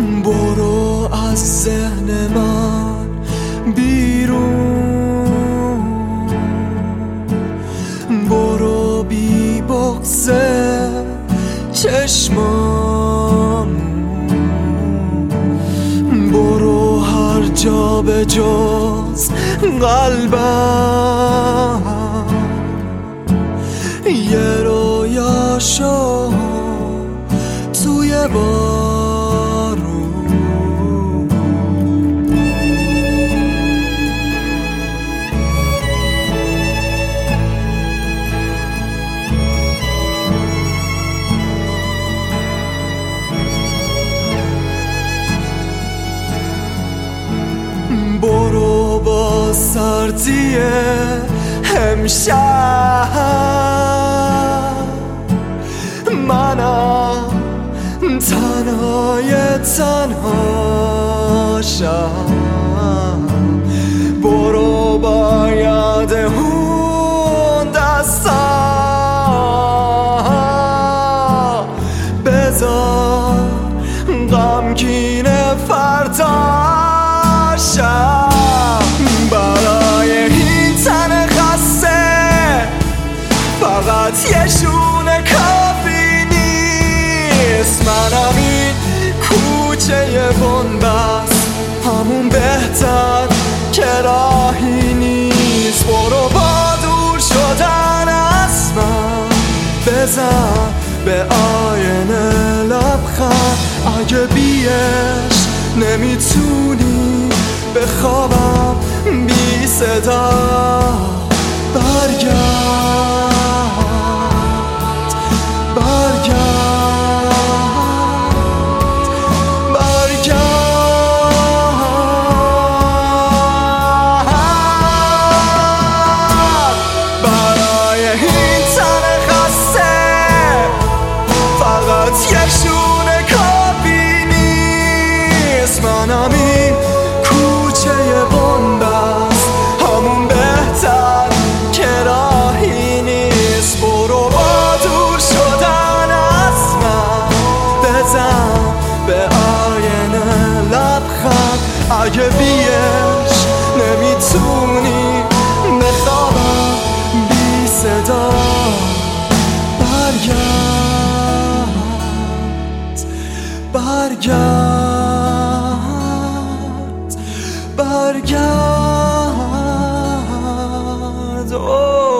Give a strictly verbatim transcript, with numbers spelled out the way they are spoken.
برو از ذهن من بیرون، برو بی بغض چشمام، برو هر جا به جز قلبم، یه رویا شو توی بارون. برو با سردی امشب، منم تنهای تنها شم. برو با یاد اون دستا، بذار غمگین فردا شم. برای این تن خسته فقط یه شونه کافی نیست. منم این کوچه بنبست، همون بهتر که راهی نیست. برو با دور شدن از من بزن به آینه لبخند. اگه بیش نمیتونی بخوابم بی صدا، برگرد برگرد برگرد. برای این تن خسته فقط یک شونه کافی نیست. منم این کوچه بنبست، همون بهتر که راهی نیست. برو با دور شدن از من بزن به آینه لبخند. اگه بیش نمیتونی بخوابم بی صدا، برگرد برگرد برگرد.